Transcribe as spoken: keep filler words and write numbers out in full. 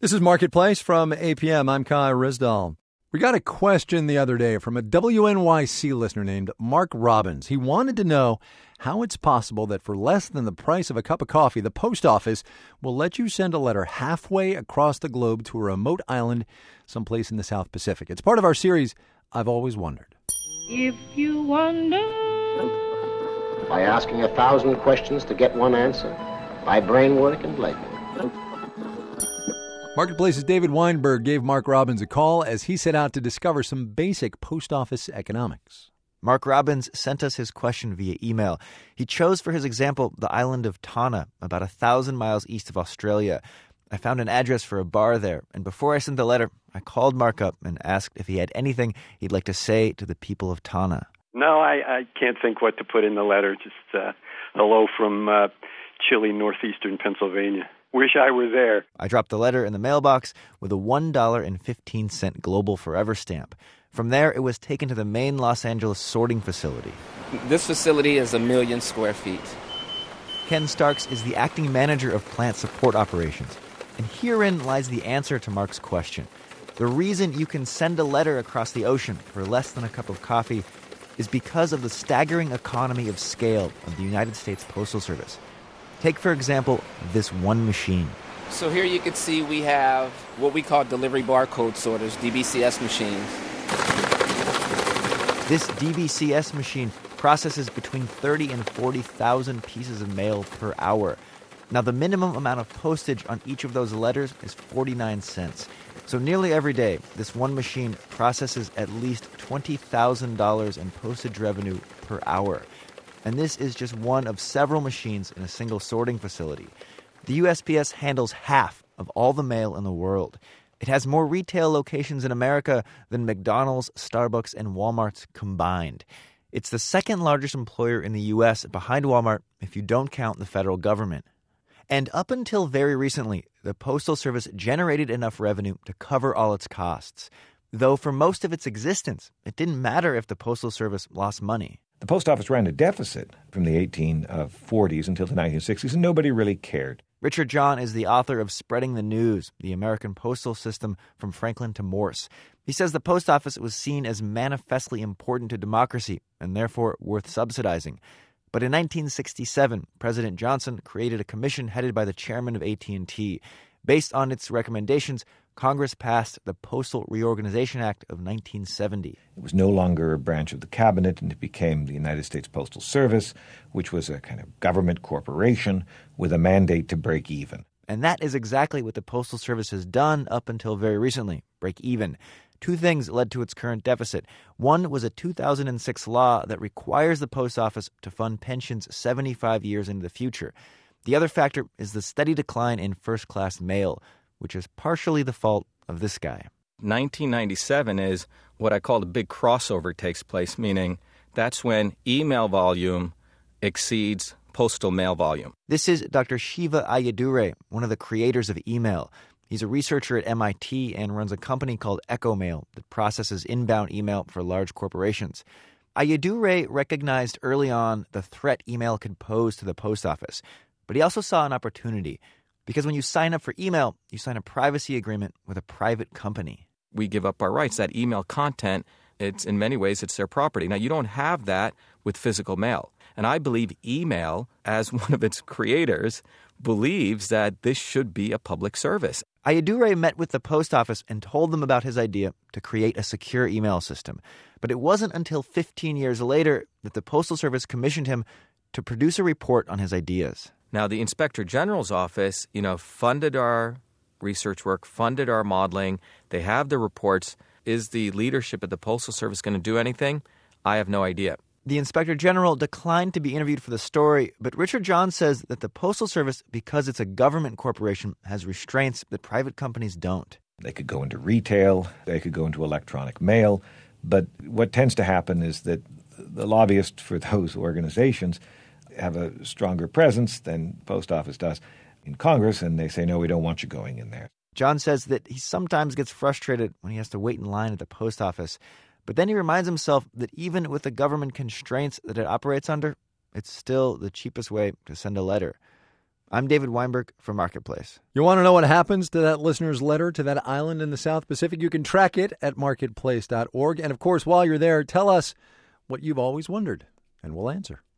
This is Marketplace from A P M. I'm Kai Risdall. We got a question the other day from a W N Y C listener named Mark Robbins. He wanted to know how it's possible that for less than the price of a cup of coffee, the post office will let you send a letter halfway across the globe to a remote island someplace in the South Pacific. It's part of our series, I've Always Wondered. If you wonder... By asking a thousand questions to get one answer. By brain work and leg work. Marketplace's David Weinberg gave Mark Robbins a call as he set out to discover some basic post office economics. Mark Robbins sent us his question via email. He chose for his example the island of Tanna, about a thousand miles east of Australia. I found an address for a bar there, and before I sent the letter, I called Mark up and asked if he had anything he'd like to say to the people of Tanna. No, I, I can't think what to put in the letter. Just uh, hello from uh, chilly northeastern Pennsylvania. Wish I were there. I dropped the letter in the mailbox with a one dollar and fifteen cents Global Forever stamp. From there, it was taken to the main Los Angeles sorting facility. This facility is a million square feet. Ken Starks is the acting manager of plant support operations. And herein lies the answer to Mark's question. The reason you can send a letter across the ocean for less than a cup of coffee is because of the staggering economy of scale of the United States Postal Service. Take, for example, this one machine. So here you can see we have what we call delivery barcode sorters, D B C S machines. This D B C S machine processes between thirty and forty thousand pieces of mail per hour. Now, the minimum amount of postage on each of those letters is forty-nine cents. So nearly every day, this one machine processes at least twenty thousand dollars in postage revenue per hour. And this is just one of several machines in a single sorting facility. The U S P S handles half of all the mail in the world. It has more retail locations in America than McDonald's, Starbucks, and Walmart's combined. It's the second largest employer in the U S behind Walmart if you don't count the federal government. And up until very recently, the Postal Service generated enough revenue to cover all its costs. Though for most of its existence, it didn't matter if the Postal Service lost money. The post office ran a deficit from the eighteen forties until the nineteen sixties, and nobody really cared. Richard John is the author of Spreading the News, the American Postal System from Franklin to Morse. He says the post office was seen as manifestly important to democracy and therefore worth subsidizing. But in nineteen sixty-seven, President Johnson created a commission headed by the chairman of A T and T. Based on its recommendations, Congress passed the Postal Reorganization Act of nineteen seventy. It was no longer a branch of the cabinet, and it became the United States Postal Service, which was a kind of government corporation with a mandate to break even. And that is exactly what the Postal Service has done up until very recently, break even. Two things led to its current deficit. One was a two thousand six law that requires the post office to fund pensions seventy-five years into the future. The other factor is the steady decline in first-class mail, which is partially the fault of this guy. nineteen ninety-seven is what I call the big crossover takes place, meaning that's when email volume exceeds postal mail volume. This is Doctor Shiva Ayyadurai, one of the creators of email. He's a researcher at M I T and runs a company called EchoMail that processes inbound email for large corporations. Ayyadurai recognized early on the threat email could pose to the post office, but he also saw an opportunity. Because when you sign up for email, you sign a privacy agreement with a private company. We give up our rights. That email content, it's in many ways, it's their property. Now, you don't have that with physical mail. And I believe email, as one of its creators, believes that this should be a public service. Ayyadurai met with the post office and told them about his idea to create a secure email system. But it wasn't until fifteen years later that the Postal Service commissioned him to produce a report on his ideas. Now, the Inspector General's office, you know, funded our research work, funded our modeling. They have the reports. Is the leadership at the Postal Service going to do anything? I have no idea. The Inspector General declined to be interviewed for the story, but Richard John says that the Postal Service, because it's a government corporation, has restraints that private companies don't. They could go into retail, they could go into electronic mail, but what tends to happen is that the lobbyists for those organizations have a stronger presence than the post office does in Congress, and they say, no, we don't want you going in there. John says that he sometimes gets frustrated when he has to wait in line at the post office, but then he reminds himself that even with the government constraints that it operates under, it's still the cheapest way to send a letter. I'm David Weinberg for Marketplace. You want to know what happens to that listener's letter to that island in the South Pacific? You can track it at marketplace dot org. And, of course, while you're there, tell us what you've always wondered, and we'll answer.